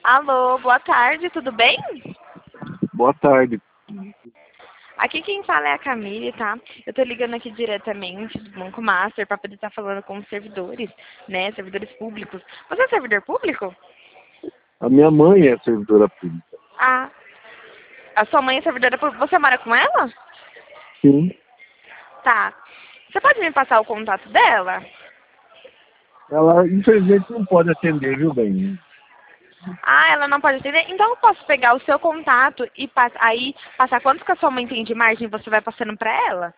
Alô, boa tarde, tudo bem? Boa tarde. Aqui quem fala é a Camille, tá? Eu tô ligando aqui diretamente do Banco Master para poder estar falando com os servidores, né? Servidores públicos. Você é servidor público? A minha mãe é servidora pública. Ah, a sua mãe é servidora pública. Você mora com ela? Sim. Tá. Você pode me passar o contato dela? Ela, infelizmente, não pode atender, viu, bem? Ah, ela não pode atender? Então eu posso pegar o seu contato e aí passar quanto que a sua mãe tem de margem e você vai passando para ela?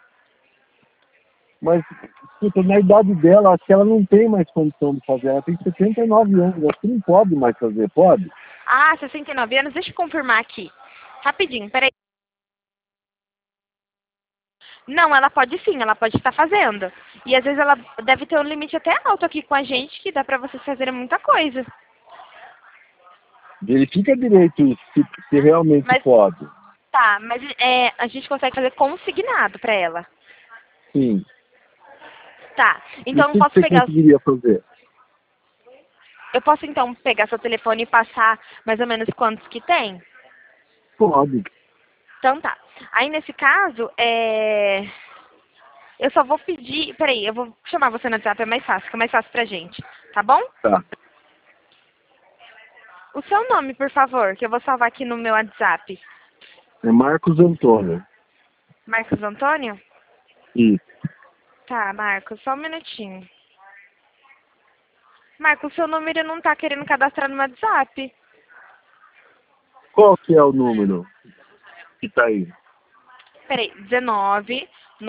Mas, escuta, na idade dela, acho que ela não tem mais condição de fazer. Ela tem 79 anos, acho que não pode mais fazer, pode? Ah, 69 anos, deixa eu confirmar aqui. Rapidinho, peraí. Não, ela pode sim, ela pode estar fazendo. E às vezes ela deve ter um limite até alto aqui com a gente, que dá pra vocês fazerem muita coisa. Verifica direito isso, se realmente Mas, pode. tá, mas a gente consegue fazer consignado pra ela. Sim. Tá, E o então eu que posso você pegar, conseguiria fazer? eu posso então pegar seu telefone e passar mais ou menos quantos que tem? Pode. Então tá. Aí nesse caso, eu só vou pedir, peraí, eu vou chamar você no WhatsApp, é mais fácil, fica mais fácil pra gente, tá bom? Tá. O seu nome, por favor, que eu vou salvar aqui no meu WhatsApp. É Marcos Antônio. Marcos Antônio? Isso. Tá, Marcos, só um minutinho. Marcos, seu número não tá querendo cadastrar no WhatsApp. Qual que é o número que tá aí? Peraí, 19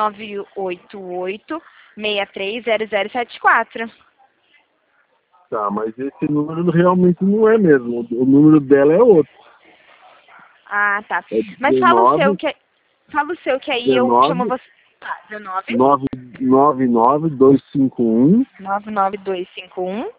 988 630074. Tá, mas esse número realmente não é mesmo. O número dela é outro. Ah, tá. É Mas fala o seu que aí eu chamo 19 você. Tá, 19 999-251 99251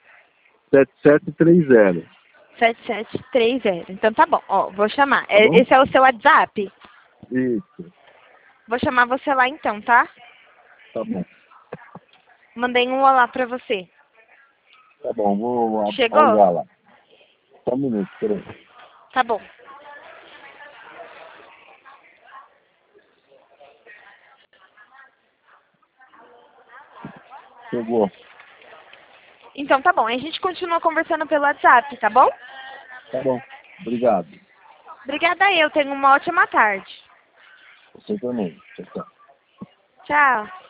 7730. 7730. Então tá bom, ó, vou chamar. Tá bom? Esse é o seu WhatsApp? Isso. Vou chamar você lá então, tá? Tá bom. Mandei um olá pra você. Tá bom, vou Chegou? apagar lá. Só um minuto, peraí. Tá bom. Chegou. Então tá bom, a gente continua conversando pelo WhatsApp, tá bom? Tá bom. Obrigado. Obrigada eu, tenha uma ótima tarde. Você também. Tchau, tchau. Tchau.